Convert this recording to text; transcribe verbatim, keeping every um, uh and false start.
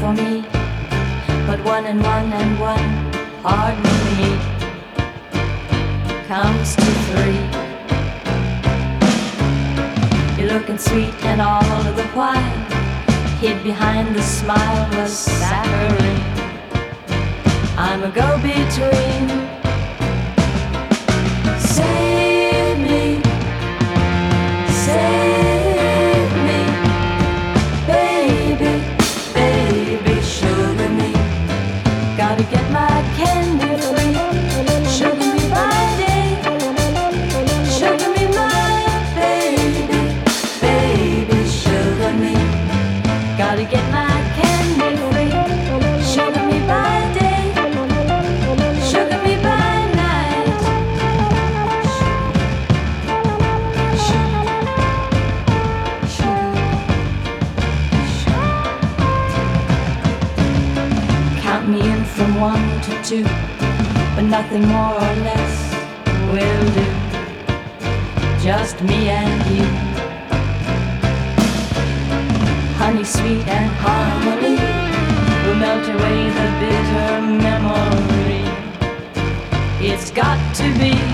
for me, but one and one and one, pardon me, comes to three. You're looking sweet and all of the while, hid behind the smile was saccharine. I'm a go-between. Save me, save me, baby, baby, sugar me. Gotta get my candy free. Sugar me by day, sugar me my baby, baby, sugar me. Gotta get my candy free. Sugar me by day, sugar me by night. Sugar, sugar, sugar. Count me in from one to two, but nothing more or less will do. Just me and you. Honey, sweet and harmony will melt away the bitter memory. It's got to be